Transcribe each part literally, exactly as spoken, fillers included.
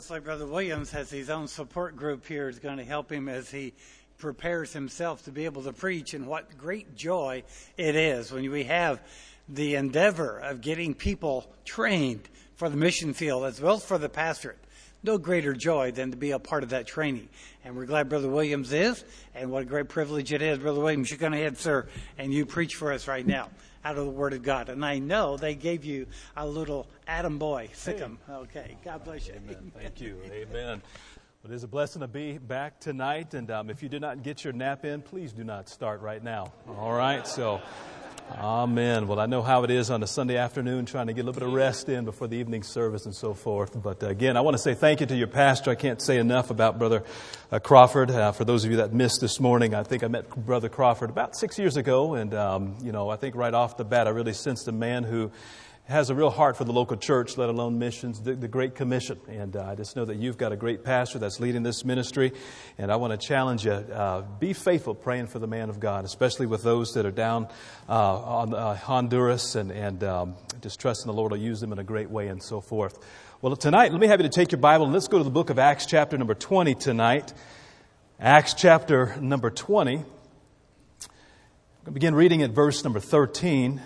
Looks like Brother Williams has his own support group here is going to help him as he prepares himself to be able to preach. And what great joy it is when we have the endeavor of getting people trained for the mission field as well as for the pastorate. No greater joy than to be a part of that training. And we're glad Brother Williams is, and what a great privilege it is. Brother Williams, you go ahead, sir, and you preach for us right now out of the Word of God. And I know they gave you a little Adam boy, Sikkim. Hey. Okay, God bless you. Amen. Thank you. Amen. Well, it is a blessing to be back tonight. And um, if you did not get your nap in, please do not start right now. All right, so... Amen. Well, I know how it is on a Sunday afternoon trying to get a little bit of rest in before the evening service and so forth. But uh, again, I want to say thank you to your pastor. I can't say enough about Brother uh, Crawford. Uh, for those of you that missed this morning, I think I met Brother Crawford about six years ago. And, um, you know, I think right off the bat, I really sensed a man who has a real heart for the local church, let alone missions, the, the Great Commission. And uh, I just know that you've got a great pastor that's leading this ministry. And I want to challenge you, uh, be faithful praying for the man of God, especially with those that are down uh, on uh, Honduras and, and um, just trusting the Lord will use them in a great way and so forth. Well, tonight, let me have you to take your Bible and let's go to the book of Acts chapter number twenty tonight. Acts chapter number twenty. I'm going to begin reading at verse number thirteen.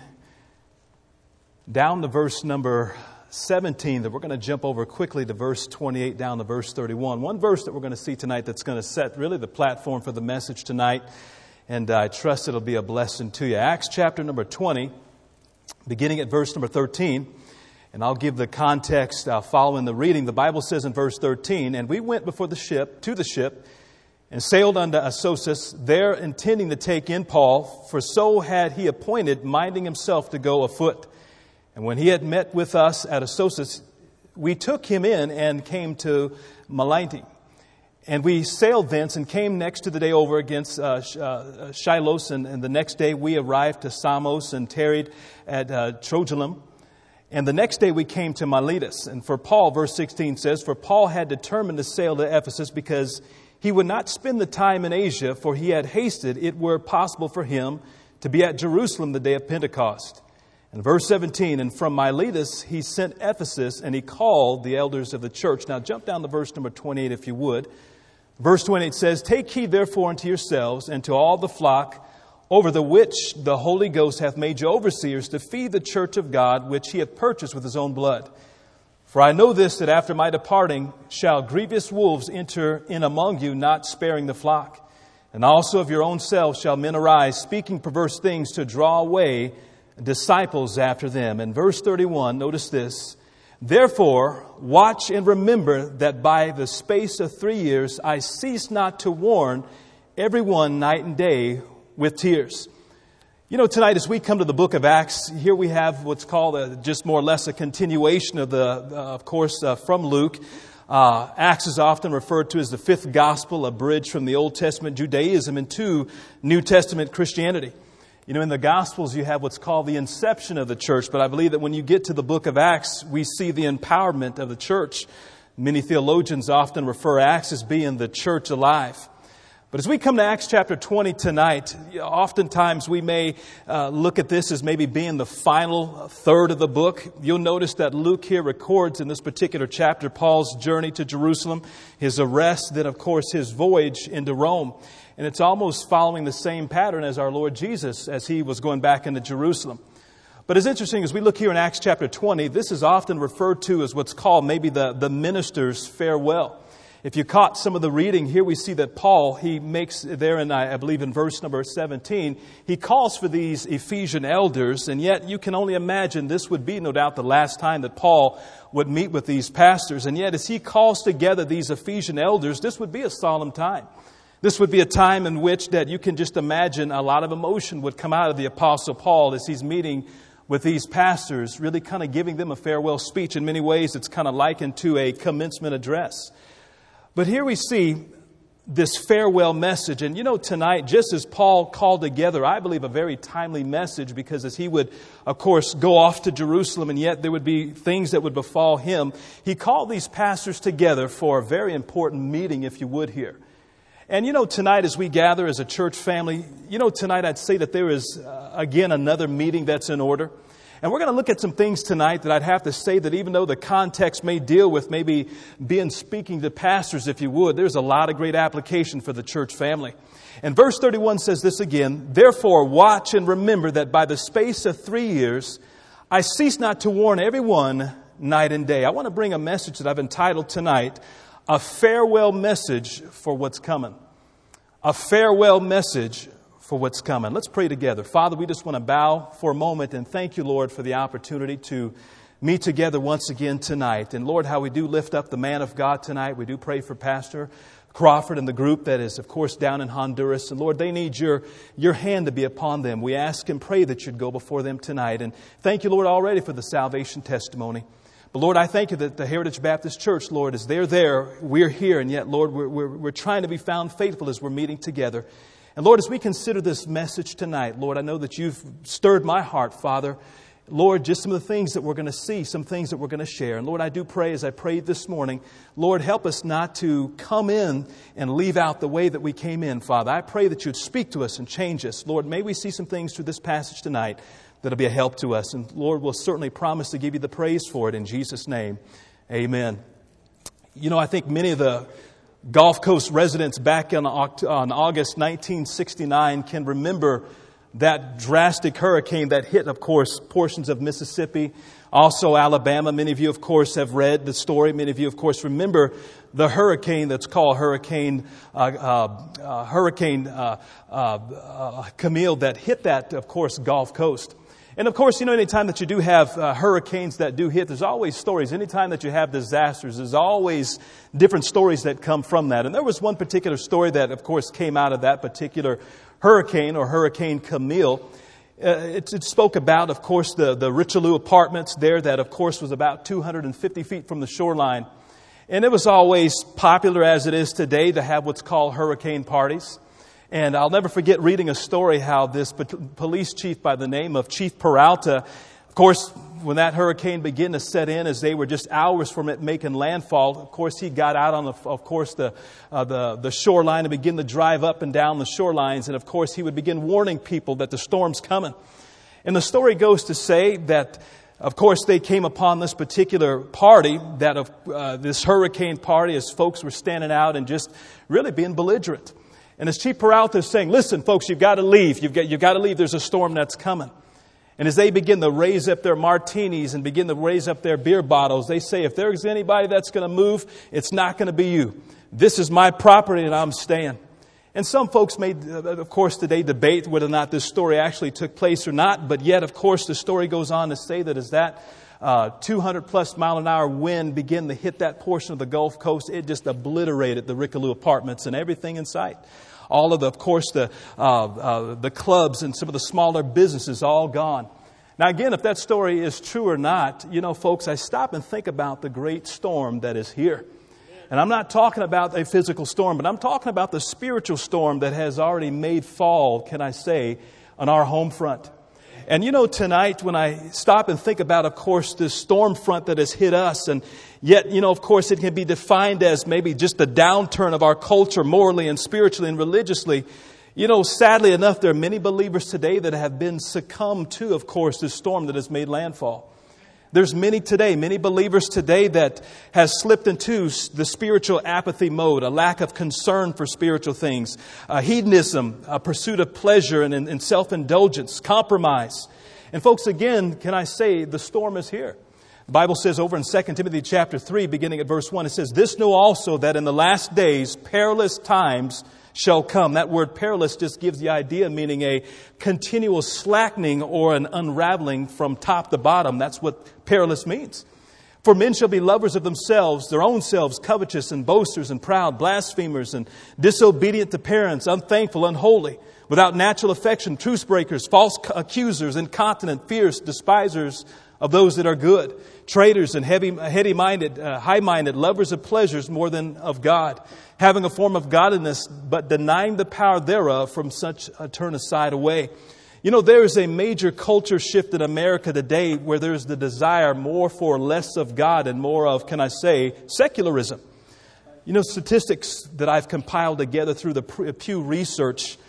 Down to verse number seventeen, that we're going to jump over quickly to verse twenty-eight, down to verse thirty-one. One verse that we're going to see tonight that's going to set really the platform for the message tonight. And I trust it'll be a blessing to you. Acts chapter number twenty, beginning at verse number thirteen. And I'll give the context uh, following the reading. The Bible says in verse thirteen, "And we went before the ship, to the ship, and sailed unto Assos, there intending to take in Paul, for so had he appointed, minding himself to go afoot. And when he had met with us at Assos, we took him in and came to Malite. And we sailed thence and came next to the day over against uh, uh, Shilos. And, and the next day we arrived to Samos and tarried at uh, Trogelum. And the next day we came to Miletus. And for Paul, verse sixteen says, "For Paul had determined to sail to Ephesus because he would not spend the time in Asia, for he had hasted, it were possible for him to be at Jerusalem the day of Pentecost." And verse seventeen, "And from Miletus he sent Ephesus, and he called the elders of the church." Now jump down to verse number twenty-eight if you would. Verse twenty-eight says, "Take heed therefore unto yourselves and to all the flock, over the which the Holy Ghost hath made you overseers, to feed the church of God, which he hath purchased with his own blood. For I know this, that after my departing shall grievous wolves enter in among you, not sparing the flock. And also of your own selves shall men arise, speaking perverse things to draw away disciples after them." And verse thirty-one, notice this. "Therefore, watch and remember that by the space of three years I cease not to warn everyone night and day with tears." You know, tonight as we come to the book of Acts, here we have what's called a, just more or less a continuation of the, uh, of course, uh, from Luke. Uh, Acts is often referred to as the fifth gospel, a bridge from the Old Testament Judaism into New Testament Christianity. You know, in the Gospels, you have what's called the inception of the church. But I believe that when you get to the book of Acts, we see the empowerment of the church. Many theologians often refer Acts as being the church alive. But as we come to Acts chapter twenty tonight, oftentimes we may uh, look at this as maybe being the final third of the book. You'll notice that Luke here records in this particular chapter Paul's journey to Jerusalem, his arrest, then of course his voyage into Rome. And it's almost following the same pattern as our Lord Jesus as he was going back into Jerusalem. But it's interesting, as we look here in Acts chapter twenty, this is often referred to as what's called maybe the, the minister's farewell. If you caught some of the reading, here we see that Paul, he makes there, in I believe in verse number seventeen, he calls for these Ephesian elders, and yet you can only imagine this would be no doubt the last time that Paul would meet with these pastors. And yet as he calls together these Ephesian elders, this would be a solemn time. This would be a time in which that you can just imagine a lot of emotion would come out of the Apostle Paul as he's meeting with these pastors, really kind of giving them a farewell speech. In many ways, it's kind of likened to a commencement address. But here we see this farewell message. And you know, tonight, just as Paul called together, I believe, a very timely message, because as he would, of course, go off to Jerusalem, and yet there would be things that would befall him, he called these pastors together for a very important meeting, if you would, here. And you know, tonight as we gather as a church family, you know, tonight I'd say that there is, uh, again, another meeting that's in order. And we're going to look at some things tonight that I'd have to say that even though the context may deal with maybe being speaking to pastors, if you would, there's a lot of great application for the church family. And verse thirty-one says this again, "Therefore watch and remember that by the space of three years I cease not to warn everyone night and day." I want to bring a message that I've entitled tonight, "A Farewell Message for What's Coming." A farewell message for what's coming. Let's pray together. Father, we just want to bow for a moment and thank you, Lord, for the opportunity to meet together once again tonight. And Lord, how we do lift up the man of God tonight. We do pray for Pastor Crawford and the group that is, of course, down in Honduras. And Lord, they need your, your hand to be upon them. We ask and pray that you'd go before them tonight. And thank you, Lord, already for the salvation testimony. But Lord, I thank you that the Heritage Baptist Church, Lord, is they're there, we're here, and yet, Lord, we're, we're, we're trying to be found faithful as we're meeting together. And Lord, as we consider this message tonight, Lord, I know that you've stirred my heart, Father. Lord, just some of the things that we're going to see, some things that we're going to share. And Lord, I do pray as I prayed this morning, Lord, help us not to come in and leave out the way that we came in, Father. I pray that you'd speak to us and change us. Lord, may we see some things through this passage tonight that'll be a help to us. And Lord, we'll certainly promise to give you the praise for it in Jesus' name. Amen. You know, I think many of the Gulf Coast residents back in, on August nineteen sixty-nine can remember that drastic hurricane that hit, of course, portions of Mississippi, also Alabama. Many of you, of course, have read the story. Many of you, of course, remember the hurricane that's called Hurricane uh, uh, uh, Hurricane uh, uh, uh, Camille that hit that, of course, Gulf Coast. And of course, you know, anytime that you do have uh, hurricanes that do hit, there's always stories. Anytime that you have disasters, there's always different stories that come from that. And there was one particular story that, of course, came out of that particular hurricane or Hurricane Camille. Uh, it, it spoke about, of course, the, the Richelieu Apartments there that, of course, was about two hundred fifty feet from the shoreline. And it was always popular, as it is today, to have what's called hurricane parties. And I'll never forget reading a story how this police chief by the name of Chief Peralta, of course, when that hurricane began to set in, as they were just hours from it making landfall, of course, he got out on, the, of course, the, uh, the the shoreline and began to drive up and down the shorelines. And, of course, he would begin warning people that the storm's coming. And the story goes to say that, of course, they came upon this particular party, that of uh, this hurricane party, as folks were standing out and just really being belligerent. And as Chief Peralta is saying, listen, folks, you've got to leave. You've got, you've got to leave. There's a storm that's coming. And as they begin to raise up their martinis and begin to raise up their beer bottles, they say, if there's anybody that's going to move, it's not going to be you. This is my property and I'm staying. And some folks may, of course, today debate whether or not this story actually took place or not. But yet, of course, the story goes on to say that as that uh, two hundred plus mile an hour wind began to hit that portion of the Gulf Coast, it just obliterated the Richelieu Apartments and everything in sight. All of the, of course, the uh, uh, the clubs and some of the smaller businesses all gone. Now, again, if that story is true or not, you know, folks, I stop and think about the great storm that is here. And I'm not talking about a physical storm, but I'm talking about the spiritual storm that has already made fall, can I say, on our home front. And you know, tonight when I stop and think about, of course, this storm front that has hit us, and yet, you know, of course, it can be defined as maybe just the downturn of our culture morally and spiritually and religiously. You know, sadly enough, there are many believers today that have been succumbed to, of course, this storm that has made landfall. There's many today, many believers today that has slipped into the spiritual apathy mode, a lack of concern for spiritual things, uh, hedonism, a pursuit of pleasure and, and self-indulgence, compromise. And folks, again, can I say the storm is here? The Bible says over in Second Timothy chapter three, beginning at verse one, it says, "This know also that in the last days perilous times shall come." That word perilous just gives the idea, meaning a continual slackening or an unraveling from top to bottom. That's what perilous means. "For men shall be lovers of themselves, their own selves, covetous and boasters and proud, blasphemers and disobedient to parents, unthankful, unholy, without natural affection, truce breakers, false accusers, incontinent, fierce, despisers of those that are good, traitors and heavy, heady-minded, uh, high-minded, lovers of pleasures more than of God, having a form of godliness, but denying the power thereof, from such uh, turn aside away." You know, there is a major culture shift in America today where there's the desire more for less of God and more of, can I say, secularism. You know, statistics that I've compiled together through the Pew Research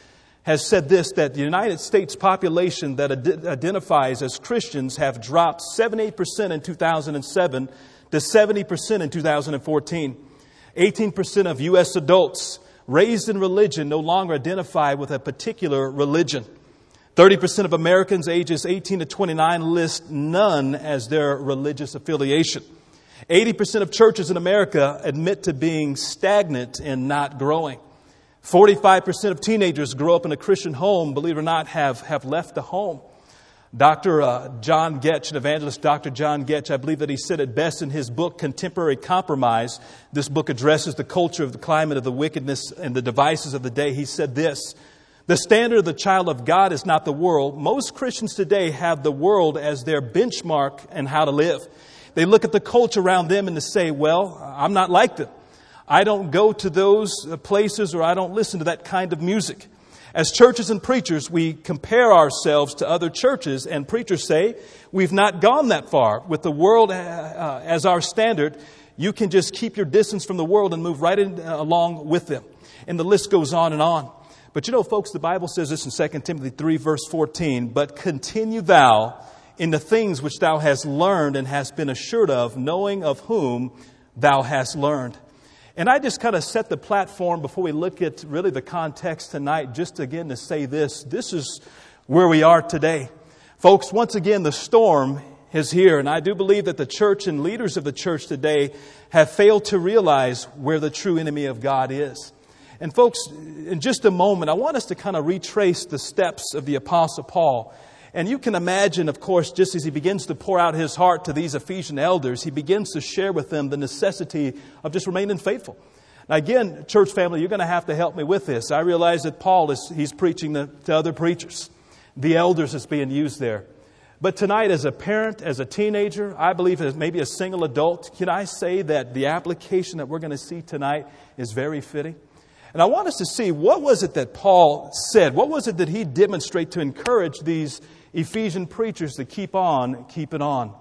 has said this, that the United States population that ad- identifies as Christians have dropped seventy-eight percent in two thousand seven to seventy percent in two thousand fourteen. eighteen percent of U S adults raised in religion no longer identify with a particular religion. thirty percent of Americans ages eighteen to twenty-nine list none as their religious affiliation. eighty percent of churches in America admit to being stagnant and not growing. forty-five percent of teenagers grow up in a Christian home, believe it or not, have, have left the home. Doctor Uh, John Getch, an evangelist, Doctor John Getch, I believe that he said it best in his book, Contemporary Compromise. This book addresses the culture of the climate of the wickedness and the devices of the day. He said this: the standard of the child of God is not the world. Most Christians today have the world as their benchmark in how to live. They look at the culture around them and they say, well, I'm not like them. I don't go to those places, or I don't listen to that kind of music. As churches and preachers, we compare ourselves to other churches, and preachers say, we've not gone that far. With the world uh, as our standard, you can just keep your distance from the world and move right in, uh, along with them. And the list goes on and on. But you know, folks, the Bible says this in Second Timothy three, verse fourteen, but continue thou in the things which thou hast learned and hast been assured of, knowing of whom thou hast learned. And I just kind of set the platform before we look at really the context tonight, just again to say this. This is where we are today. Folks, once again, the storm is here. And I do believe that the church and leaders of the church today have failed to realize where the true enemy of God is. And folks, in just a moment, I want us to kind of retrace the steps of the Apostle Paul. And you can imagine, of course, just as he begins to pour out his heart to these Ephesian elders, he begins to share with them the necessity of just remaining faithful. Now again, church family, you're going to have to help me with this. I realize that Paul is he's preaching to, to other preachers. The elders is being used there. But tonight, as a parent, as a teenager, I believe as maybe a single adult, can I say that the application that we're going to see tonight is very fitting? And I want us to see, what was it that Paul said? What was it that he demonstrated to encourage these Ephesian preachers to keep on, keep it on?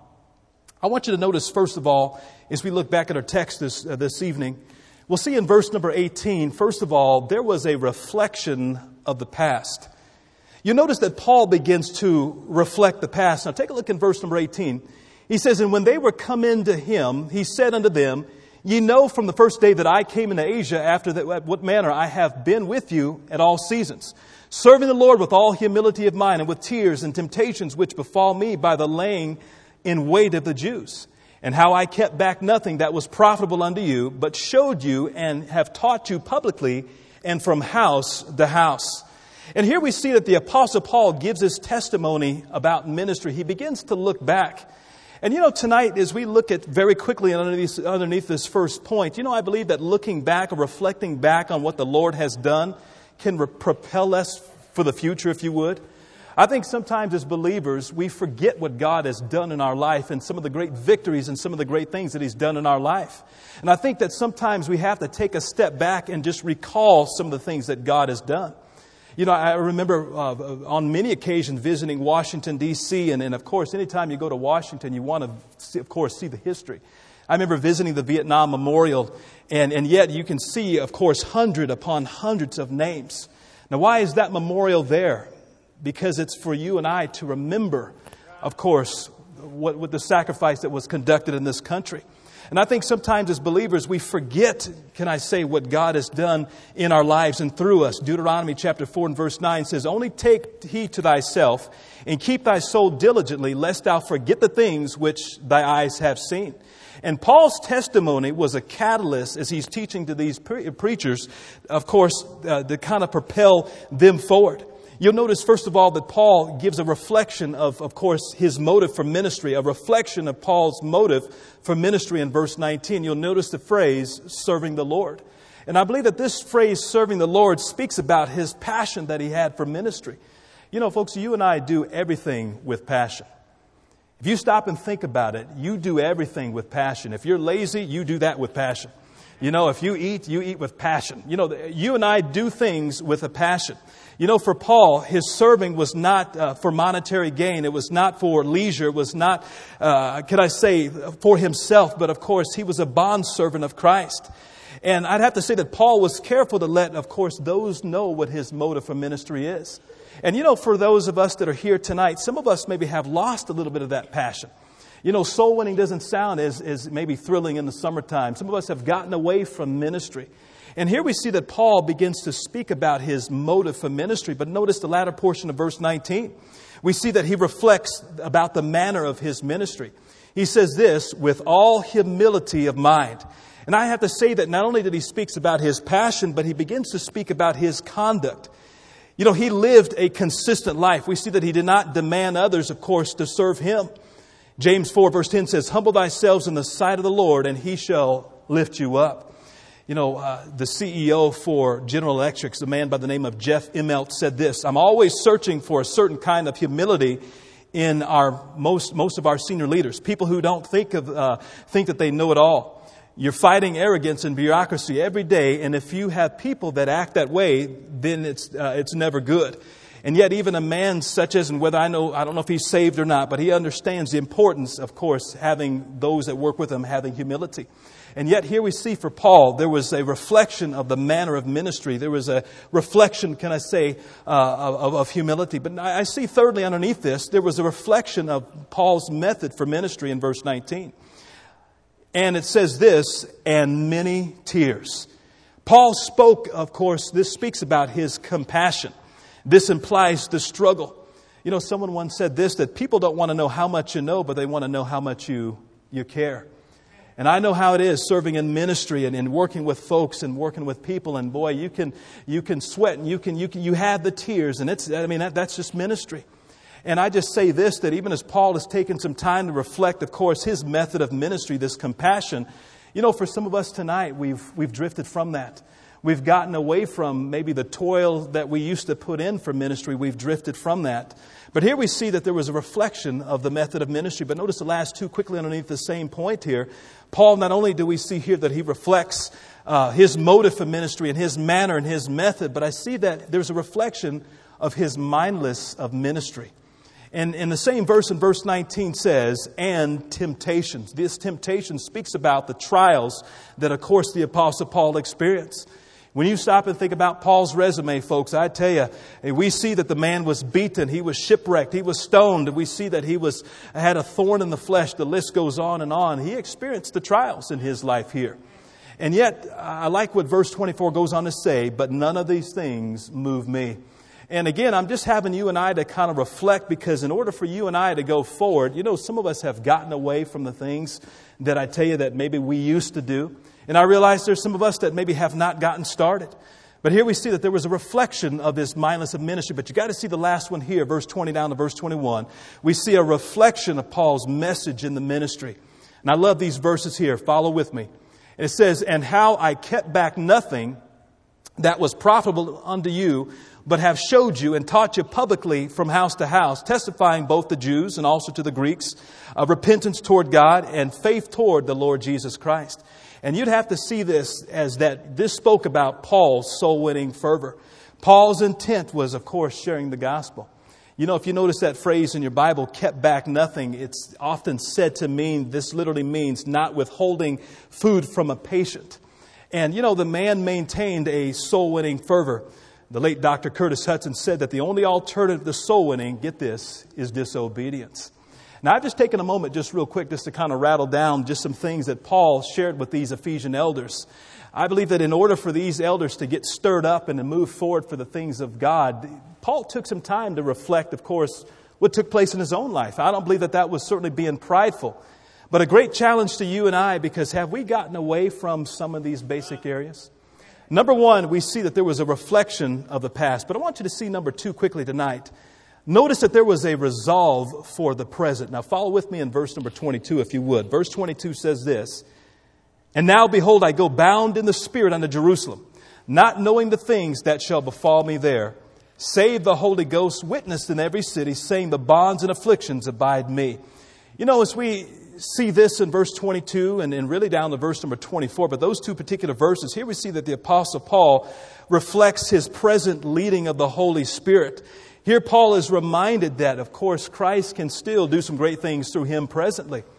I want you to notice, first of all, as we look back at our text this, uh, this evening, we'll see in verse number eighteen, first of all, there was a reflection of the past. You notice that Paul begins to reflect the past. Now take a look in verse number eighteen. He says, and when they were come into him, he said unto them, ye know from the first day that I came into Asia, after that, what manner I have been with you at all seasons, serving the Lord with all humility of mind and with tears and temptations which befall me by the laying in wait of the Jews, and how I kept back nothing that was profitable unto you, but showed you and have taught you publicly and from house to house. And here we see that the Apostle Paul gives his testimony about ministry. He begins to look back. And you know, tonight, as we look at very quickly underneath, underneath this first point, you know, I believe that looking back or reflecting back on what the Lord has done can re- propel us for the future, if you would. I think sometimes as believers, we forget what God has done in our life and some of the great victories and some of the great things that He's done in our life. And I think that sometimes we have to take a step back and just recall some of the things that God has done. You know, I remember uh, on many occasions visiting Washington, D C, and, and of course, anytime you go to Washington, you want to, see, of course, see the history. I remember visiting the Vietnam Memorial, and, and yet you can see, of course, hundred upon hundreds of names. Now, why is that memorial there? Because it's for you and I to remember, of course, what, what the sacrifice that was conducted in this country. And I think sometimes as believers, we forget, can I say, what God has done in our lives and through us. Deuteronomy chapter four and verse nine says, only take heed to thyself and keep thy soul diligently, lest thou forget the things which thy eyes have seen. And Paul's testimony was a catalyst as he's teaching to these pre- preachers, of course, uh, to kind of propel them forward. You'll notice, first of all, that Paul gives a reflection of, of course, his motive for ministry, a reflection of Paul's motive for ministry in verse nineteen. You'll notice the phrase, serving the Lord. And I believe that this phrase, serving the Lord, speaks about his passion that he had for ministry. You know, folks, you and I do everything with passion. If you stop and think about it, you do everything with passion. If you're lazy, you do that with passion. You know, if you eat, you eat with passion. You know, you and I do things with a passion. You know, for Paul, his serving was not uh, for monetary gain. It was not for leisure. It was not, uh, can I say, for himself. But of course, he was a bondservant of Christ. And I'd have to say that Paul was careful to let, of course, those know what his motive for ministry is. And you know, for those of us that are here tonight, some of us maybe have lost a little bit of that passion. You know, soul winning doesn't sound as, as maybe thrilling in the summertime. Some of us have gotten away from ministry. And here we see that Paul begins to speak about his motive for ministry. But notice the latter portion of verse nineteen. We see that he reflects about the manner of his ministry. He says this, with all humility of mind. And I have to say that not only did he speak about his passion, but he begins to speak about his conduct. You know, he lived a consistent life. We see that he did not demand others, of course, to serve him. James four verse ten says, humble thyself in the sight of the Lord, and he shall lift you up. You know, uh, the C E O for General Electric, a man by the name of Jeff Immelt, said this, I'm always searching for a certain kind of humility in our most most of our senior leaders, people who don't think of uh, think that they know it all. You're fighting arrogance and bureaucracy every day, and if you have people that act that way, then it's uh, it's never good. And yet, even a man such as, and whether I know, I don't know if he's saved or not, but he understands the importance, of course, having those that work with him having humility. And yet here we see for Paul, there was a reflection of the manner of ministry. There was a reflection, can I say, uh, of, of humility. But I see thirdly underneath this, there was a reflection of Paul's method for ministry in verse nineteen. And it says this, and many tears. Paul spoke, of course, this speaks about his compassion. This implies the struggle. You know, someone once said this, that people don't want to know how much you know, but they want to know how much you, you care. And I know how it is serving in ministry and, and working with folks and working with people. And boy, you can you can sweat and you can you can you have the tears. And it's I mean that, that's just ministry. And I just say this, that even as Paul has taken some time to reflect, of course, his method of ministry, this compassion. You know, for some of us tonight, we've we've drifted from that. We've gotten away from maybe the toil that we used to put in for ministry. We've drifted from that. But here we see that there was a reflection of the method of ministry. But notice the last two quickly underneath the same point here. Paul, not only do we see here that he reflects uh, his motive for ministry and his manner and his method, but I see that there's a reflection of his mindless of ministry. And in the same verse, in verse nineteen says, and temptations. This temptation speaks about the trials that, of course, the Apostle Paul experienced. When you stop and think about Paul's resume, folks, I tell you, we see that the man was beaten, he was shipwrecked, he was stoned. We see that he was had a thorn in the flesh. The list goes on and on. He experienced the trials in his life here. And yet, I like what verse twenty-four goes on to say, but none of these things move me. And again, I'm just having you and I to kind of reflect, because in order for you and I to go forward, you know, some of us have gotten away from the things that I tell you that maybe we used to do. And I realize there's some of us that maybe have not gotten started. But here we see that there was a reflection of this mindless of ministry. But you got to see the last one here, verse twenty down to verse twenty-one. We see a reflection of Paul's message in the ministry. And I love these verses here. Follow with me. And it says, and how I kept back nothing that was profitable unto you, but have showed you and taught you publicly from house to house, testifying both to Jews and also to the Greeks, of repentance toward God and faith toward the Lord Jesus Christ. And you'd have to see this as that this spoke about Paul's soul-winning fervor. Paul's intent was, of course, sharing the gospel. You know, if you notice that phrase in your Bible, kept back nothing, it's often said to mean, this literally means not withholding food from a patient. And, you know, the man maintained a soul-winning fervor. The late Doctor Curtis Hudson said that the only alternative to soul winning, get this, is disobedience. Now, I've just taken a moment just real quick just to kind of rattle down just some things that Paul shared with these Ephesian elders. I believe that in order for these elders to get stirred up and to move forward for the things of God, Paul took some time to reflect, of course, what took place in his own life. I don't believe that that was certainly being prideful, but a great challenge to you and I, because have we gotten away from some of these basic areas? Number one, we see that there was a reflection of the past. But I want you to see number two quickly tonight. Notice that there was a resolve for the present. Now follow with me in verse number twenty-two, if you would. Verse twenty-two says this, and now behold, I go bound in the Spirit unto Jerusalem, not knowing the things that shall befall me there, save the Holy Ghost witnessed in every city, saying the bonds and afflictions abide me. You know, as we see this in verse twenty-two and, and really down to verse number twenty-four, but those two particular verses, here we see that the Apostle Paul reflects his present leading of the Holy Spirit. Here Paul is reminded that, of course, Christ can still do some great things through him presently.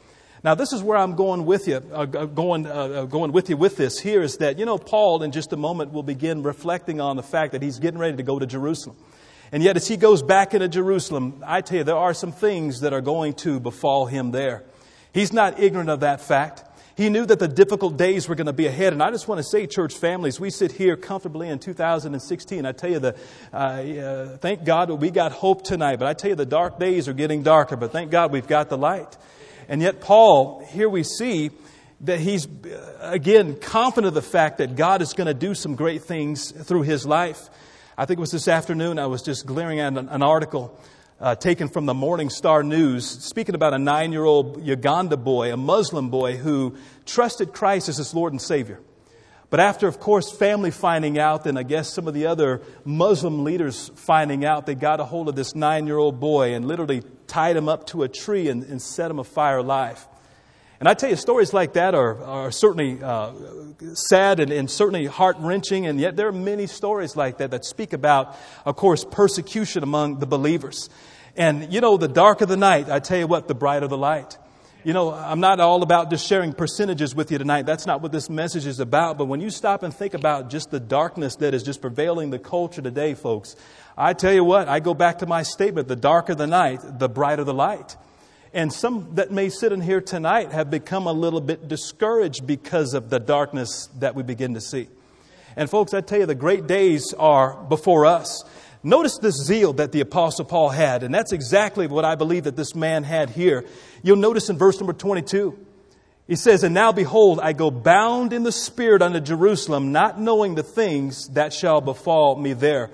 Now, this is where I'm going with you, uh, going, uh, going with you with this here is that, you know, Paul in just a moment will begin reflecting on the fact that he's getting ready to go to Jerusalem. And yet as he goes back into Jerusalem, I tell you, there are some things that are going to befall him there. He's not ignorant of that fact. He knew that the difficult days were going to be ahead. And I just want to say, church families, we sit here comfortably in two thousand sixteen. I tell you, the uh, uh, thank God we got hope tonight. But I tell you, the dark days are getting darker. But thank God we've got the light. And yet Paul, here we see that he's, again, confident of the fact that God is going to do some great things through his life. I think it was this afternoon I was just glaring at an, an article uh, taken from the Morning Star News speaking about a nine-year-old Uganda boy, a Muslim boy who trusted Christ as his Lord and Savior. But after, of course, family finding out, and I guess some of the other Muslim leaders finding out, they got a hold of this nine-year-old boy and literally tied him up to a tree and, and set him afire alive. And I tell you, stories like that are, are certainly uh, sad and, and certainly heart-wrenching, and yet there are many stories like that that speak about, of course, persecution among the believers. And, you know, the darker the night, I tell you what, the brighter the light. You know, I'm not all about just sharing percentages with you tonight. That's not what this message is about. But when you stop and think about just the darkness that is just prevailing the culture today, folks, I tell you what, I go back to my statement, the darker the night, the brighter the light. And some that may sit in here tonight have become a little bit discouraged because of the darkness that we begin to see. And folks, I tell you, the great days are before us. Notice this zeal that the Apostle Paul had, and that's exactly what I believe that this man had here. You'll notice in verse number twenty-two, he says, "And now behold, I go bound in the Spirit unto Jerusalem, not knowing the things that shall befall me there."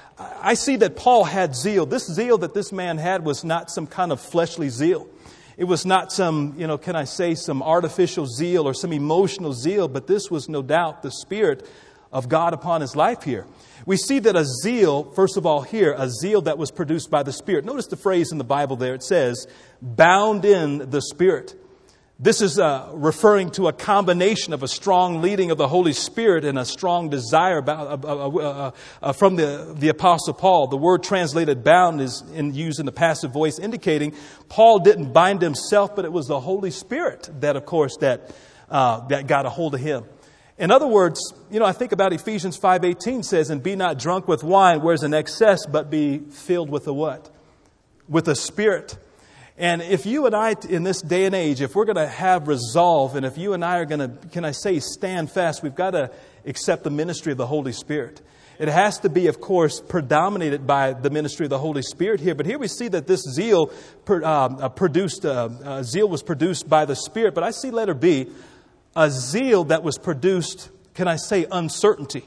I see that Paul had zeal. This zeal that this man had was not some kind of fleshly zeal. It was not some, you know, can I say, some artificial zeal or some emotional zeal, but this was no doubt the Spirit of God upon his life here. We see that a zeal, first of all here, a zeal that was produced by the Spirit. Notice the phrase in the Bible there. It says, bound in the Spirit. This is uh, referring to a combination of a strong leading of the Holy Spirit and a strong desire about, uh, uh, uh, uh, from the, the Apostle Paul. The word translated bound is in, used in the passive voice, indicating Paul didn't bind himself, but it was the Holy Spirit that, of course, that, uh, that got a hold of him. In other words, you know, I think about Ephesians five eighteen says, "And be not drunk with wine, whereas in excess, but be filled with the what? With the Spirit." And if you and I, in this day and age, if we're going to have resolve, and if you and I are going to, can I say, stand fast, we've got to accept the ministry of the Holy Spirit. It has to be, of course, predominated by the ministry of the Holy Spirit here. But here we see that this zeal per, uh, produced, uh, uh, zeal was produced by the Spirit. But I see letter B, a zeal that was produced, can I say, uncertainty.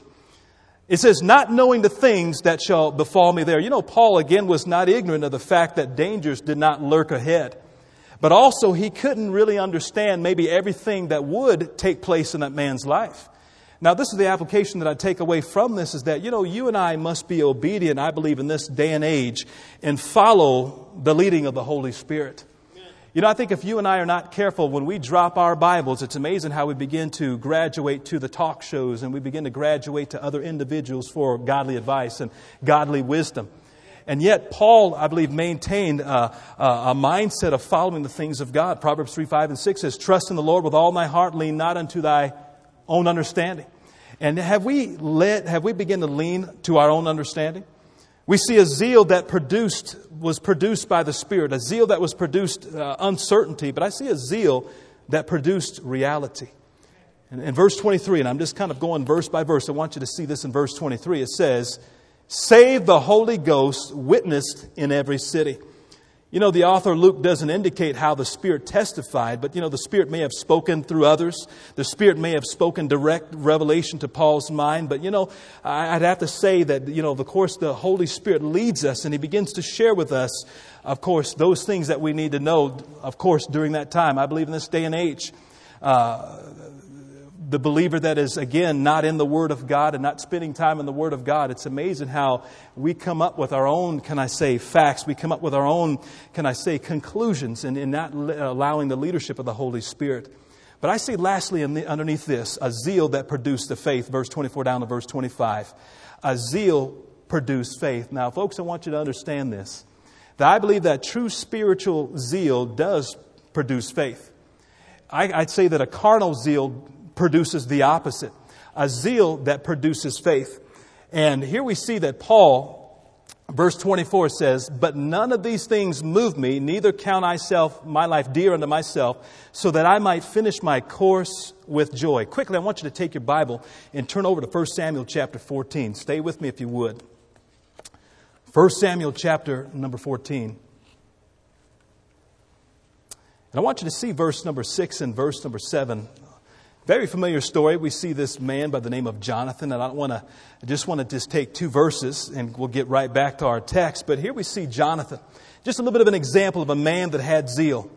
It says, not knowing the things that shall befall me there. You know, Paul, again, was not ignorant of the fact that dangers did not lurk ahead. But also, he couldn't really understand maybe everything that would take place in that man's life. Now, this is the application that I take away from this, is that, you know, you and I must be obedient, I believe, in this day and age, and follow the leading of the Holy Spirit. You know, I think if you and I are not careful, when we drop our Bibles, it's amazing how we begin to graduate to the talk shows and we begin to graduate to other individuals for godly advice and godly wisdom. And yet, Paul, I believe, maintained a, a mindset of following the things of God. Proverbs three, five, and six says, "Trust in the Lord with all thy heart, lean not unto thy own understanding." And have we let, have we begun to lean to our own understanding? We see a zeal that produced, was produced by the Spirit, a zeal that was produced uh, uncertainty, but I see a zeal that produced reality. And in verse twenty-three, and I'm just kind of going verse by verse, I want you to see this in verse twenty-three. It says, "Save the Holy Ghost witnessed in every city." You know, the author Luke doesn't indicate how the Spirit testified, but, you know, the Spirit may have spoken through others. The Spirit may have spoken direct revelation to Paul's mind. But, you know, I'd have to say that, you know, of course, the Holy Spirit leads us and He begins to share with us, of course, those things that we need to know, of course, during that time. I believe in this day and age, uh, the believer that is, again, not in the Word of God and not spending time in the Word of God, it's amazing how we come up with our own, can I say, facts. We come up with our own, can I say, conclusions and in not allowing the leadership of the Holy Spirit. But I see lastly in the, underneath this, a zeal that produced the faith. Verse twenty-four down to verse twenty-five. A zeal produced faith. Now, folks, I want you to understand this. That I believe that true spiritual zeal does produce faith. I, I'd say that a carnal zeal produces the opposite, a zeal that produces faith. And here we see that Paul, verse twenty-four says, "But none of these things move me, neither count I self my life dear unto myself, so that I might finish my course with joy." Quickly, I want you to take your Bible and turn over to First Samuel chapter fourteen. Stay with me if you would. First Samuel chapter number fourteen. And I want you to see verse number six and verse number seven. Very familiar story. We see this man by the name of Jonathan, and I don't want to, I just want to just take two verses, and we'll get right back to our text. But here we see Jonathan, just a little bit of an example of a man that had zeal.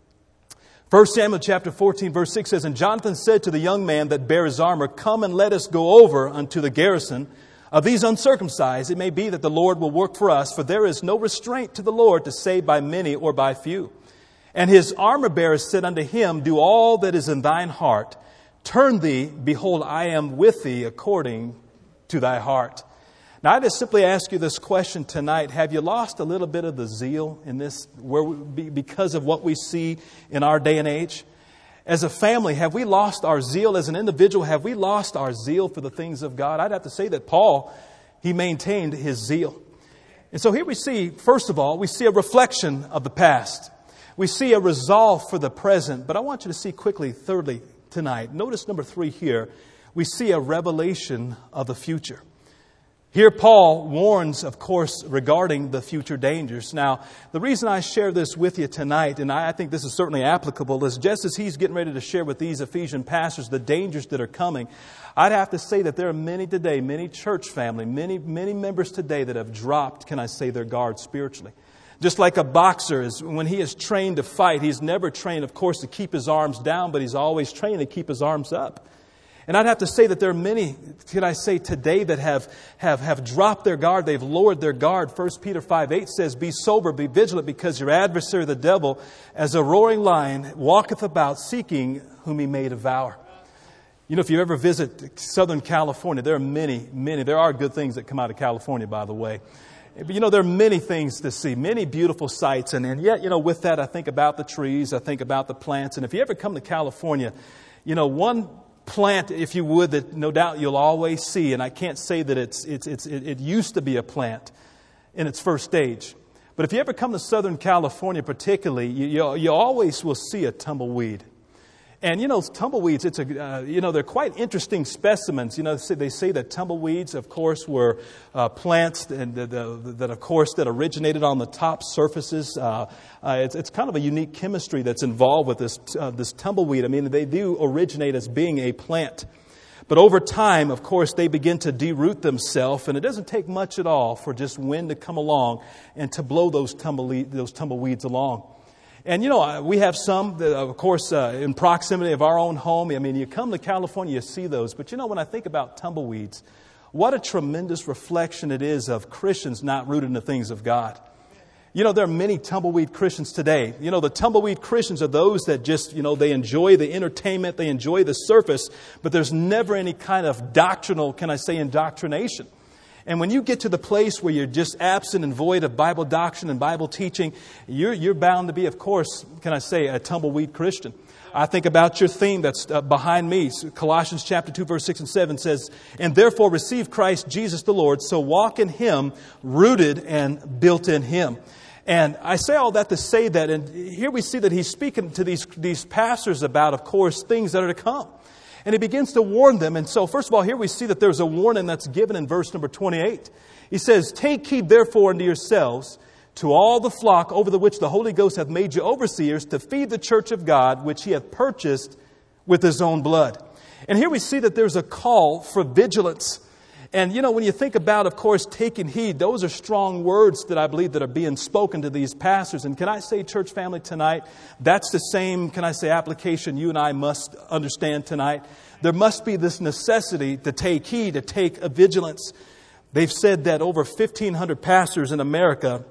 First Samuel chapter fourteen, verse six says, "And Jonathan said to the young man that bare his armor, Come and let us go over unto the garrison of these uncircumcised. It may be that the Lord will work for us, for there is no restraint to the Lord to save by many or by few. And his armor bearer said unto him, Do all that is in thine heart. Turn thee, behold, I am with thee according to thy heart." Now, I just simply ask you this question tonight. Have you lost a little bit of the zeal in this, where we, because of what we see in our day and age? As a family, have we lost our zeal? As an individual, have we lost our zeal for the things of God? I'd have to say that Paul, he maintained his zeal. And so here we see, first of all, we see a reflection of the past. We see a resolve for the present. But I want you to see quickly, thirdly, tonight. Notice number three here. We see a revelation of the future. Here Paul warns, of course, regarding the future dangers. Now, the reason I share this with you tonight, and I think this is certainly applicable, is just as he's getting ready to share with these Ephesian pastors the dangers that are coming, I'd have to say that there are many today, many church family, many, many members today that have dropped, can I say, their guard spiritually. Just like a boxer, is when he is trained to fight, he's never trained, of course, to keep his arms down, but he's always trained to keep his arms up. And I'd have to say that there are many, can I say, today that have, have, have dropped their guard. They've lowered their guard. First Peter five eight says, "Be sober, be vigilant, because your adversary, the devil, as a roaring lion, walketh about seeking whom he may devour." You know, if you ever visit Southern California, there are many, many, there are good things that come out of California, by the way. But, you know, there are many things to see, many beautiful sights. And, and yet, you know, with that, I think about the trees, I think about the plants. And if you ever come to California, you know, one plant, if you would, that no doubt you'll always see, and I can't say that it's, it's, it's, it, it used to be a plant in its first stage. But if you ever come to Southern California particularly, you, you, you always will see a tumbleweed. And, you know, tumbleweeds, it's a, uh, you know, they're quite interesting specimens. You know, they say that tumbleweeds, of course, were uh, plants and the, the, that, of course, that originated on the top surfaces. Uh, uh, it's, it's kind of a unique chemistry that's involved with this, uh, this tumbleweed. I mean, they do originate as being a plant. But over time, of course, they begin to deroot themselves, and it doesn't take much at all for just wind to come along and to blow those tumbleweed, those tumbleweeds along. And, you know, we have some, that, of course, uh, in proximity of our own home. I mean, you come to California, you see those. But, you know, when I think about tumbleweeds, what a tremendous reflection it is of Christians not rooted in the things of God. You know, there are many tumbleweed Christians today. You know, the tumbleweed Christians are those that just, you know, they enjoy the entertainment, they enjoy the surface, but there's never any kind of doctrinal, can I say, indoctrination. And when you get to the place where you're just absent and void of Bible doctrine and Bible teaching, you're, you're bound to be, of course, can I say, a tumbleweed Christian. I think about your theme that's uh, behind me. Colossians chapter two, verse six and seven says, "And therefore receive Christ Jesus the Lord, so walk in Him, rooted and built in Him." And I say all that to say that, and here we see that he's speaking to these, these pastors about, of course, things that are to come. And he begins to warn them. And so, first of all, here we see that there's a warning that's given in verse number twenty-eight. He says, "Take heed therefore unto yourselves, to all the flock over the which the Holy Ghost hath made you overseers, to feed the church of God, which He hath purchased with His own blood." And here we see that there's a call for vigilance. And, you know, when you think about, of course, taking heed, those are strong words that I believe that are being spoken to these pastors. And can I say, church family, tonight, that's the same, can I say, application you and I must understand tonight. There must be this necessity to take heed, to take a vigilance. They've said that over fifteen hundred pastors in America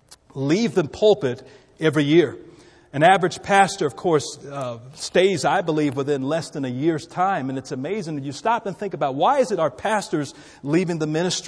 leave the pulpit every year. An average pastor, of course, uh, stays, I believe, within less than a year's time. And it's amazing that you stop and think about, why is it our pastors leaving the ministry?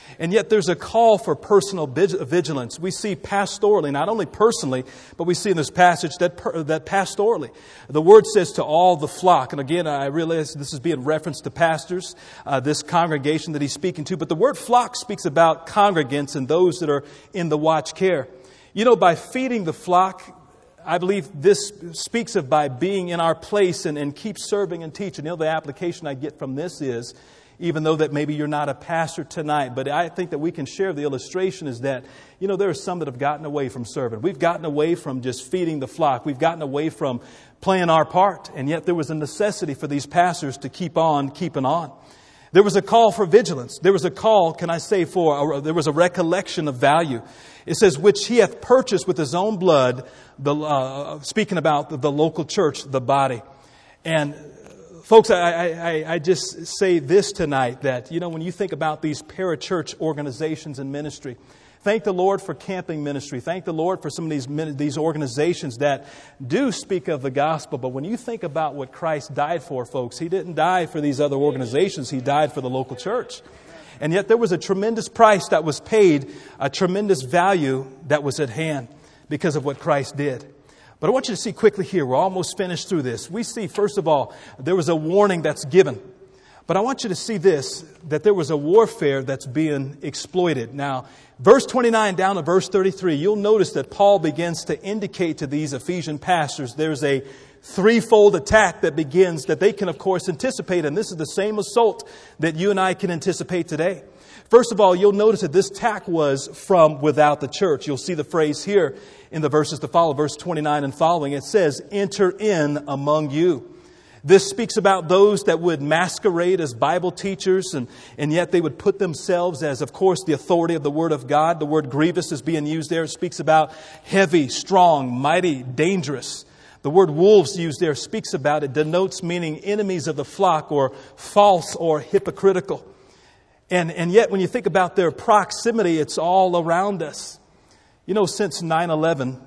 And yet there's a call for personal vigilance. We see pastorally, not only personally, but we see in this passage that per, that pastorally. The word says to all the flock. And again, I realize this is being referenced to pastors, uh, this congregation that he's speaking to. But the word flock speaks about congregants and those that are in the watch care. You know, by feeding the flock, I believe this speaks of by being in our place and, and keep serving and teaching. You know, the application I get from this is, even though that maybe you're not a pastor tonight, but I think that we can share the illustration is that, you know, there are some that have gotten away from serving. We've gotten away from just feeding the flock. We've gotten away from playing our part. And yet there was a necessity for these pastors to keep on keeping on. There was a call for vigilance. There was a call, can I say, for, a, there was a recollection of value. It says, which he hath purchased with his own blood, the, uh, speaking about the, the local church, the body. And folks, I, I, I just say this tonight that, you know, when you think about these parachurch organizations and ministry, thank the Lord for camping ministry. Thank the Lord for some of these these organizations that do speak of the gospel. But when you think about what Christ died for, folks, He didn't die for these other organizations. He died for the local church. And yet there was a tremendous price that was paid, a tremendous value that was at hand because of what Christ did. But I want you to see quickly here, we're almost finished through this. We see, first of all, there was a warning that's given. But I want you to see this, that there was a warfare that's being exploited. Now, verse twenty-nine down to verse thirty-three, you'll notice that Paul begins to indicate to these Ephesian pastors there's a threefold attack that begins that they can, of course, anticipate. And this is the same assault that you and I can anticipate today. First of all, you'll notice that this attack was from without the church. You'll see the phrase here in the verses to follow, verse twenty-nine and following. It says, enter in among you. This speaks about those that would masquerade as Bible teachers, and, and yet they would put themselves as, of course, the authority of the Word of God. The word grievous is being used there. It speaks about heavy, strong, mighty, dangerous. The word wolves used there speaks about, it denotes meaning enemies of the flock or false or hypocritical. And, and yet when you think about their proximity, it's all around us. You know, since nine eleven,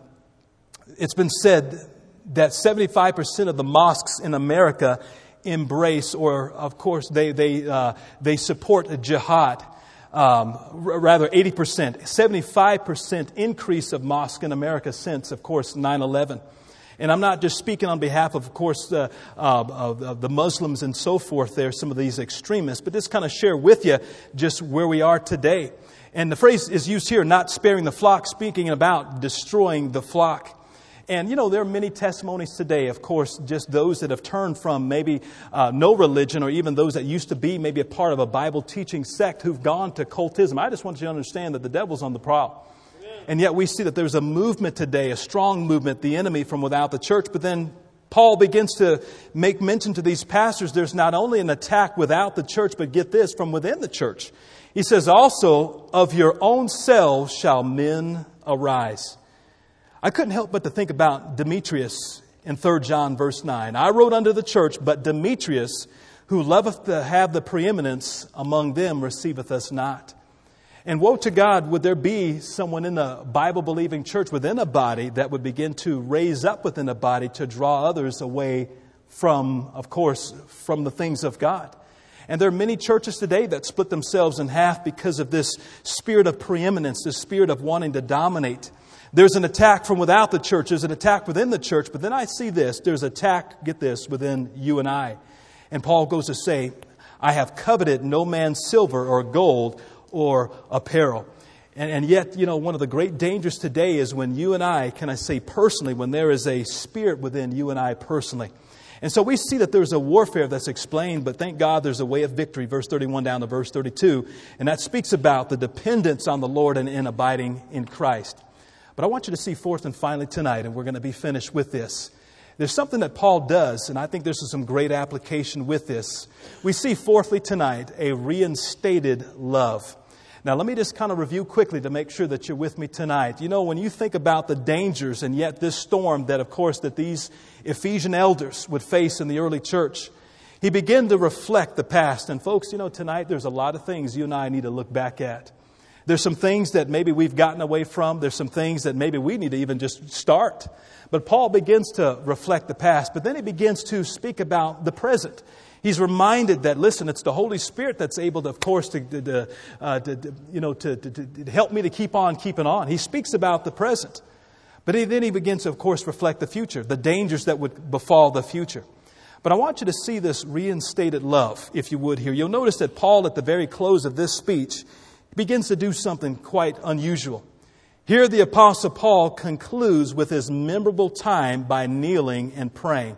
it's been said that seventy-five percent of the mosques in America embrace, or of course they they uh, they support a jihad. Um, r- rather, eighty percent, seventy-five percent increase of mosques in America since, of course, nine eleven. And I'm not just speaking on behalf of, of course, uh, uh, of, of the Muslims and so forth. There are some of these extremists, but just kind of share with you just where we are today. And the phrase is used here, not sparing the flock, speaking about destroying the flock. And, you know, there are many testimonies today, of course, just those that have turned from maybe uh, no religion, or even those that used to be maybe a part of a Bible teaching sect who've gone to cultism. I just want you to understand that the devil's on the prowl. And yet we see that there's a movement today, a strong movement, the enemy from without the church. But then Paul begins to make mention to these pastors, there's not only an attack without the church, but get this, from within the church. He says, also, of your own selves shall men arise. I couldn't help but to think about Demetrius in Third John verse nine. I wrote unto the church, but Demetrius, who loveth to have the preeminence among them, receiveth us not. And woe to God, would there be someone in a Bible-believing church within a body that would begin to raise up within a body to draw others away from, of course, from the things of God. And there are many churches today that split themselves in half because of this spirit of preeminence, this spirit of wanting to dominate. There's an attack from without the church. There's an attack within the church. But then I see this. There's an attack, get this, within you and I. And Paul goes to say, I have coveted no man's silver or gold or apparel. And, and yet, you know, one of the great dangers today is when you and I, can I say personally, when there is a spirit within you and I personally. And so we see that there's a warfare that's explained, but thank God there's a way of victory, verse thirty-one down to verse thirty-two. And that speaks about the dependence on the Lord and in abiding in Christ. But I want you to see fourth and finally tonight, and we're going to be finished with this. There's something that Paul does, and I think there's some great application with this. We see fourthly tonight, a reinstated love. Now, let me just kind of review quickly to make sure that you're with me tonight. You know, when you think about the dangers and yet this storm that, of course, that these Ephesian elders would face in the early church, he began to reflect the past. And folks, you know, tonight there's a lot of things you and I need to look back at. There's some things that maybe we've gotten away from. There's some things that maybe we need to even just start. But Paul begins to reflect the past, but then he begins to speak about the present. He's reminded that, listen, it's the Holy Spirit that's able, to, of course, to, to, uh, to, to you know, to, to, to help me to keep on keeping on. He speaks about the present. But he, then he begins to, of course, reflect the future, the dangers that would befall the future. But I want you to see this reinstated love, if you would, here. You'll notice that Paul, at the very close of this speech, begins to do something quite unusual. Here the Apostle Paul concludes with his memorable time by kneeling and praying.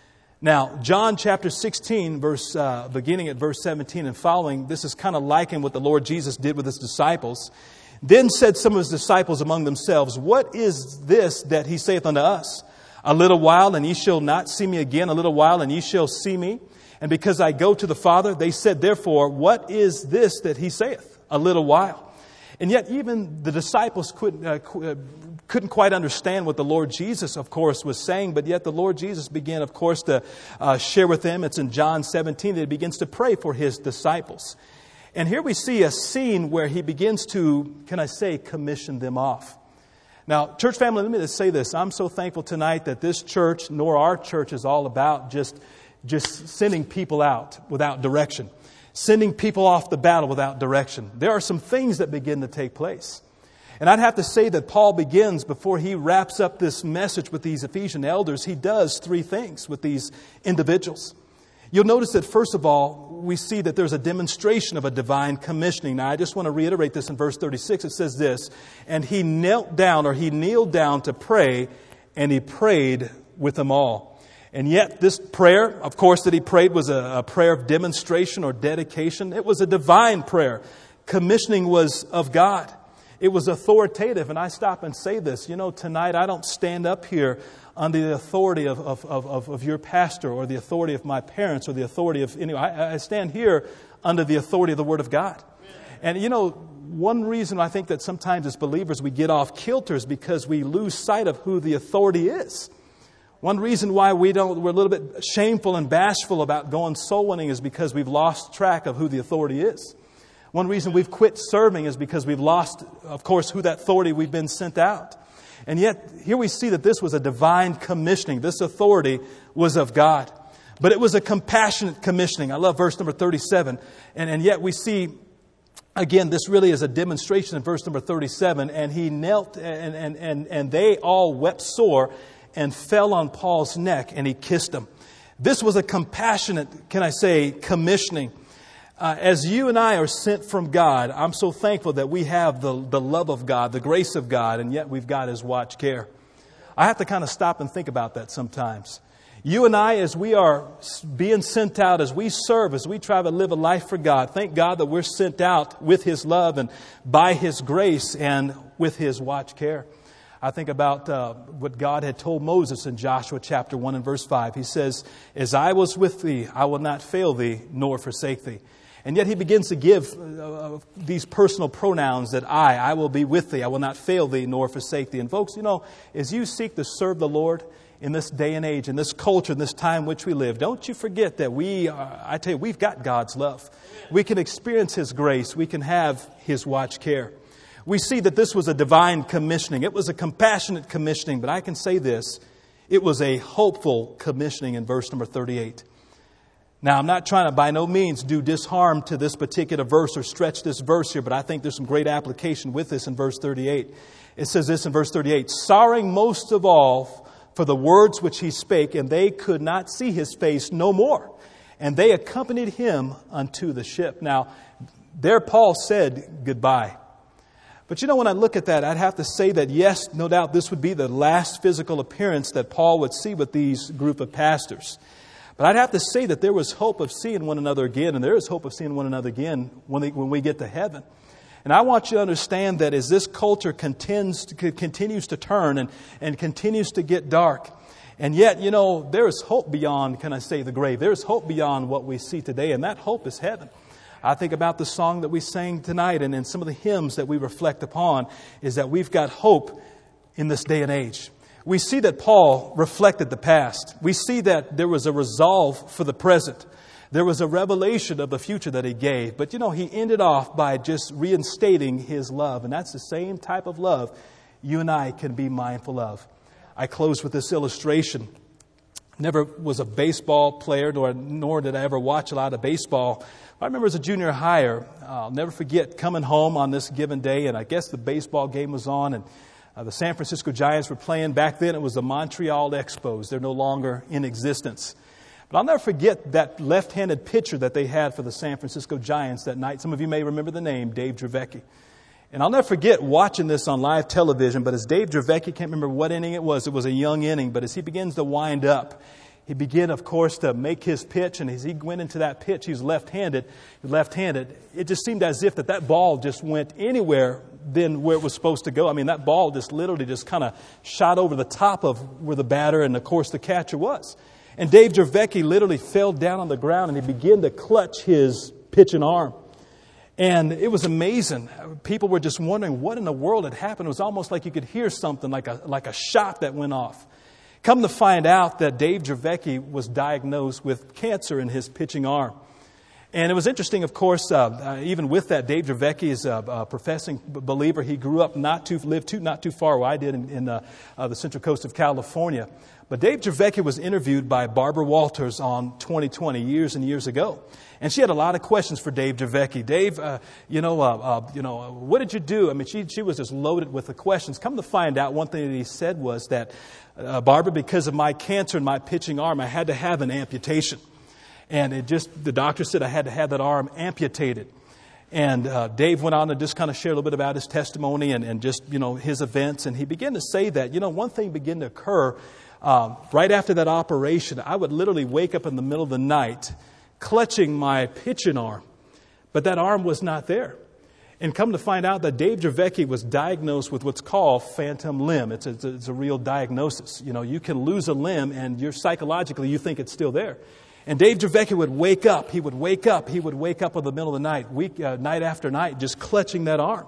Now, John chapter sixteen, verse uh, beginning at verse seventeen and following, this is kind of liking what the Lord Jesus did with his disciples. Then said some of his disciples among themselves, "What is this that he saith unto us? A little while, and ye shall not see me again. A little while, and ye shall see me. And because I go to the Father, they said, therefore, what is this that he saith? A little while." And yet even the disciples couldn't, uh, couldn't quite understand what the Lord Jesus, of course, was saying. But yet the Lord Jesus began, of course, to uh, share with them. It's in John seventeen that he begins to pray for his disciples. And here we see a scene where he begins to, can I say, commission them off. Now, church family, let me just say this. I'm so thankful tonight that this church, nor our church, is all about just, just sending people out without direction. Sending people off the battle without direction. There are some things that begin to take place. And I'd have to say that Paul begins, before he wraps up this message with these Ephesian elders, he does three things with these individuals. You'll notice that, first of all, we see that there's a demonstration of a divine commissioning. Now, I just want to reiterate this in verse thirty-six. It says this, "And he knelt down," or he kneeled down to pray, "and he prayed with them all." And yet this prayer, of course, that he prayed was a, a prayer of demonstration or dedication. It was a divine prayer. Commissioning was of God. It was authoritative. And I stop and say this. You know, tonight I don't stand up here under the authority of, of, of, of your pastor or the authority of my parents or the authority of anyone. I, I stand here under the authority of the Word of God. And, you know, one reason I think that sometimes as believers we get off kilter is because we lose sight of who the authority is. One reason why we don't, we're a little bit shameful and bashful about going soul winning is because we've lost track of who the authority is. One reason we've quit serving is because we've lost, of course, who that authority we've been sent out. And yet, here we see that this was a divine commissioning. This authority was of God. But it was a compassionate commissioning. I love verse number thirty-seven. And, and yet we see, again, this really is a demonstration in verse number thirty-seven. "And he knelt, and, and, and, and they all wept sore, and fell on Paul's neck, and he kissed him." This was a compassionate, can I say, commissioning. Uh, as you and I are sent from God, I'm so thankful that we have the, the love of God, the grace of God, and yet we've got His watch care. I have to kind of stop and think about that sometimes. You and I, as we are being sent out, as we serve, as we try to live a life for God, thank God that we're sent out with His love and by His grace and with His watch care. I think about uh, what God had told Moses in Joshua chapter one and verse five. He says, "As I was with thee, I will not fail thee nor forsake thee." And yet he begins to give uh, these personal pronouns that I, I will be with thee. I will not fail thee nor forsake thee. And folks, you know, as you seek to serve the Lord in this day and age, in this culture, in this time in which we live, don't you forget that we, are, I tell you, we've got God's love. We can experience His grace. We can have His watch care. We see that this was a divine commissioning. It was a compassionate commissioning, but I can say this, it was a hopeful commissioning in verse number thirty-eight. Now, I'm not trying to by no means do disharm to this particular verse or stretch this verse here, but I think there's some great application with this in verse thirty-eight. It says this in verse thirty-eight, "Sorrowing most of all for the words which he spake, and they could not see his face no more. And they accompanied him unto the ship." Now, there Paul said goodbye. But you know, when I look at that, I'd have to say that yes, no doubt this would be the last physical appearance that Paul would see with these group of pastors. But I'd have to say that there was hope of seeing one another again, and there is hope of seeing one another again when, they, when we get to heaven. And I want you to understand that as this culture continues to, continues to turn and, and continues to get dark, and yet, you know, there is hope beyond, can I say, the grave. There is hope beyond what we see today, and that hope is heaven. I think about the song that we sang tonight and in some of the hymns that we reflect upon is that we've got hope in this day and age. We see that Paul reflected the past. We see that there was a resolve for the present. There was a revelation of the future that he gave. But, you know, he ended off by just reinstating his love. And that's the same type of love you and I can be mindful of. I close with this illustration. Never was a baseball player, nor, nor did I ever watch a lot of baseball. I remember as a junior higher, I'll never forget coming home on this given day, and I guess the baseball game was on, and uh, the San Francisco Giants were playing. Back then it was the Montreal Expos. They're no longer in existence. But I'll never forget that left-handed pitcher that they had for the San Francisco Giants that night. Some of you may remember the name, Dave Dravecky. And I'll never forget watching this on live television, but as Dave Dravecky, can't remember what inning it was, it was a young inning, but as he begins to wind up, he began, of course, to make his pitch, and as he went into that pitch, he was left-handed, left-handed. It just seemed as if that, that ball just went anywhere than where it was supposed to go. I mean, that ball just literally just kind of shot over the top of where the batter and, of course, the catcher was. And Dave Dravecky literally fell down on the ground, and he began to clutch his pitching arm. And it was amazing. People were just wondering what in the world had happened. It was almost like you could hear something, like a like a shot that went off. Come to find out that Dave Dravecky was diagnosed with cancer in his pitching arm. And it was interesting, of course, uh, uh, even with that, Dave Dravecky is a, a professing believer. He grew up not too, lived too, not too far where I did in, in uh, uh, the Central Coast of California. But Dave Dravecky was interviewed by Barbara Walters on twenty twenty, years and years ago. And she had a lot of questions for Dave Dravecky. Dave, uh, you know, uh, uh, you know, what did you do? I mean, she she was just loaded with the questions. Come to find out, one thing that he said was that, uh, Barbara, because of my cancer in my pitching arm, I had to have an amputation. And it just, the doctor said I had to have that arm amputated. And uh, Dave went on to just kind of share a little bit about his testimony and, and just, you know, his events. And he began to say that, you know, one thing began to occur um, right after that operation. I would literally wake up in the middle of the night clutching my pitching arm. But that arm was not there. And come to find out that Dave Dravecky was diagnosed with what's called phantom limb. It's a, it's a, it's a real diagnosis. You know, you can lose a limb and you're psychologically, you think it's still there. And Dave Dravecky would wake up, he would wake up, he would wake up in the middle of the night, week, uh, night after night, just clutching that arm.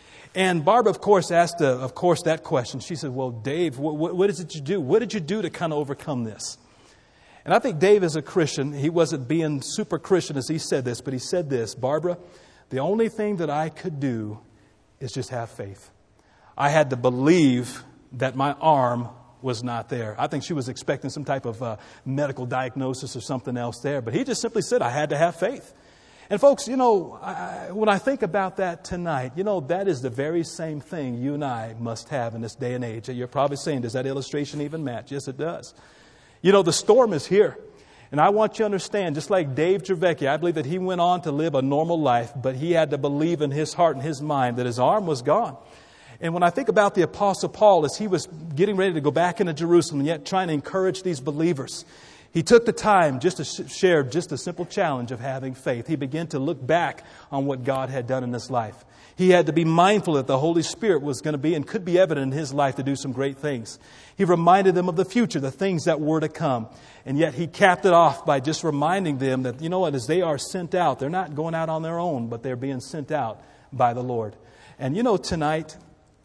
And Barbara, of course, asked, uh, of course, that question. She said, well, Dave, what, what, what is it you do? What did you do to kind of overcome this? And I think Dave is a Christian. He wasn't being super Christian as he said this, but he said this, Barbara, the only thing that I could do is just have faith. I had to believe that my arm was not there. I think she was expecting some type of uh, medical diagnosis or something else there. But he just simply said, I had to have faith. And folks, you know, I, when I think about that tonight, you know, that is the very same thing you and I must have in this day and age. You're probably saying, does that illustration even match? Yes, it does. You know, the storm is here. And I want you to understand, just like Dave Dravecky, I believe that he went on to live a normal life, but he had to believe in his heart and his mind that his arm was gone. And when I think about the Apostle Paul, as he was getting ready to go back into Jerusalem, and yet trying to encourage these believers, he took the time just to share just a simple challenge of having faith. He began to look back on what God had done in his life. He had to be mindful that the Holy Spirit was going to be and could be evident in his life to do some great things. He reminded them of the future, the things that were to come. And yet he capped it off by just reminding them that, you know what, as they are sent out, they're not going out on their own, but they're being sent out by the Lord. And you know, tonight,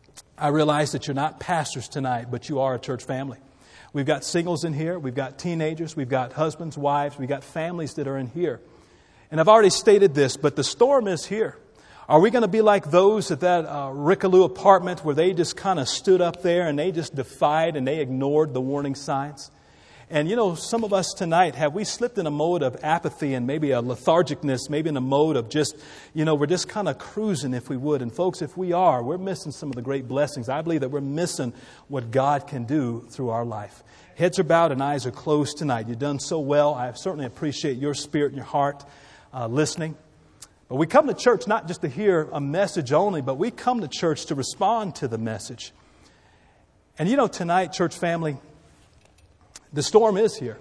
I realize that you're not pastors tonight, but you are a church family. We've got singles in here. We've got teenagers. We've got husbands, wives. We've got families that are in here. And I've already stated this, but the storm is here. Are we going to be like those at that uh, Rickaloo apartment where they just kind of stood up there and they just defied and they ignored the warning signs? And, you know, some of us tonight, have we slipped in a mode of apathy and maybe a lethargicness, maybe in a mode of just, you know, we're just kind of cruising if we would. And folks, if we are, we're missing some of the great blessings. I believe that we're missing what God can do through our life. Heads are bowed and eyes are closed tonight. You've done so well. I certainly appreciate your spirit and your heart uh, listening. But we come to church not just to hear a message only, but we come to church to respond to the message. And, you know, tonight, church family, the storm is here.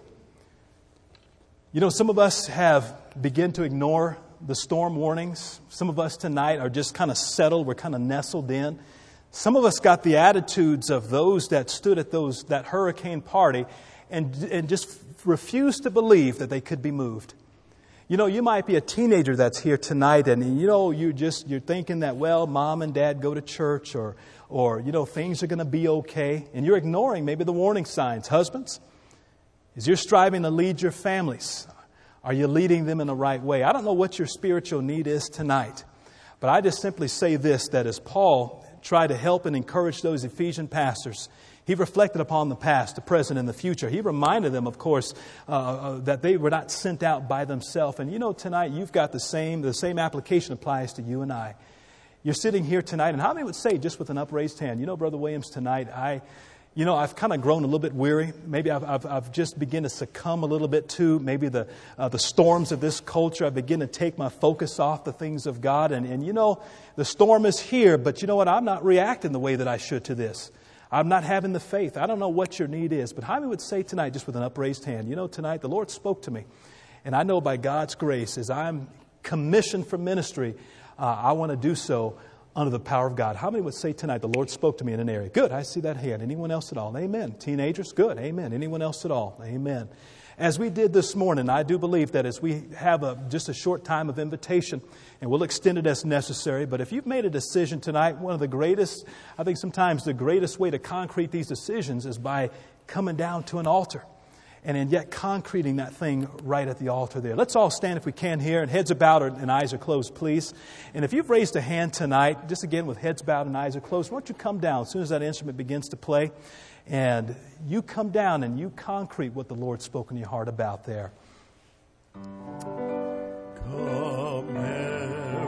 You know, some of us have begun to ignore the storm warnings. Some of us tonight are just kind of settled. We're kind of nestled in. Some of us got the attitudes of those that stood at those that hurricane party and, and just refused to believe that they could be moved. You know, you might be a teenager that's here tonight and, you know, you just, you're thinking that, well, mom and dad go to church or, or, you know, things are going to be okay. And you're ignoring maybe the warning signs. Husbands, as you're striving to lead your families, are you leading them in the right way? I don't know what your spiritual need is tonight, but I just simply say this, that as Paul tried to help and encourage those Ephesian pastors, He reflected upon the past, the present, and the future. He reminded them, of course, uh, uh, that they were not sent out by themselves. And you know, tonight you've got the same, the same application applies to you and I. You're sitting here tonight, and how many would say, just with an upraised hand, you know, Brother Williams, tonight, I, you know, I've kind of grown a little bit weary. Maybe I've, I've, I've just begun to succumb a little bit to maybe the uh, the storms of this culture. I begin to take my focus off the things of God. And, and, you know, the storm is here, but you know what? I'm not reacting the way that I should to this. I'm not having the faith. I don't know what your need is. But how many would say tonight, just with an upraised hand, you know, tonight the Lord spoke to me. And I know by God's grace, as I'm commissioned for ministry, uh, I want to do so under the power of God. How many would say tonight, the Lord spoke to me in an area? Good, I see that hand. Anyone else at all? Amen. Teenagers? Good, amen. Anyone else at all? Amen. As we did this morning, I do believe that as we have a, just a short time of invitation, and we'll extend it as necessary, but if you've made a decision tonight, one of the greatest, I think sometimes the greatest way to concrete these decisions is by coming down to an altar. And in yet concreting that thing right at the altar there. Let's all stand if we can here, and heads are bowed and eyes are closed, please. And if you've raised a hand tonight, just again with heads bowed and eyes are closed, why don't you come down as soon as that instrument begins to play, and you come down and you concrete what the Lord spoke in your heart about there.